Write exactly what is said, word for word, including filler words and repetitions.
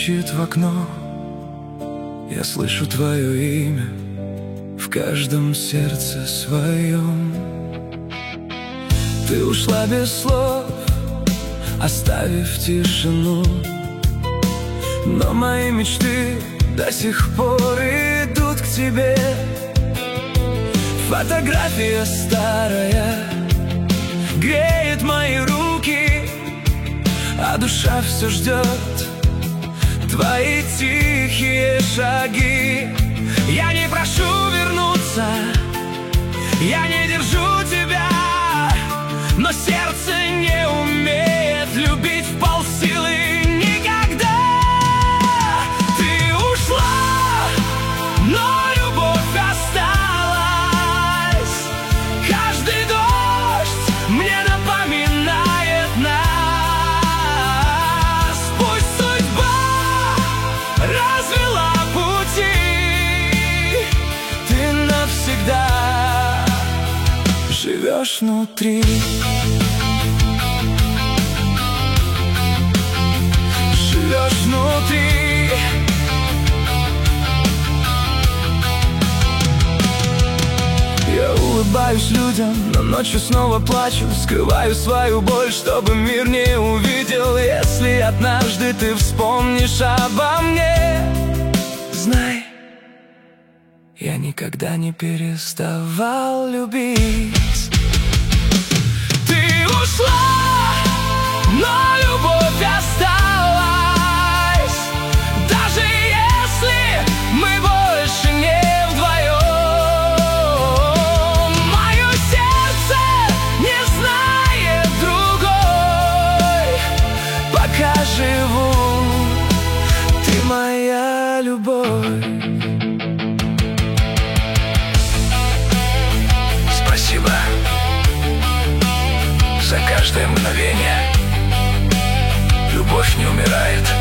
стучит в окно. Я слышу твое имя в каждом сердце своем. Ты ушла без слов, оставив тишину, но мои мечты до сих пор идут к тебе. Фотография старая греет мои руки, а душа все ждет твои тихие шаги. Я не прошу вернуться, я не держу тебя, но сердце не умеет любить в полсилы никогда. Ты ушла, но любовь осталась. Каждый дождь мне напоминает нас. Пусть судьба развела пути, ты навсегда живешь внутри. Живешь внутри. Я улыбаюсь людям, но ночью снова плачу. Скрываю свою боль, чтобы мир не увидел. Если однажды ты вспомнишь обо мне, знай, я никогда не переставал любить. Ты ушла, но любовь осталась. Даже если мы больше не вдвоем, мое сердце не знает другой. Пока живу, ты моя любовь. Спасибо за каждое мгновение. Любовь не умирает.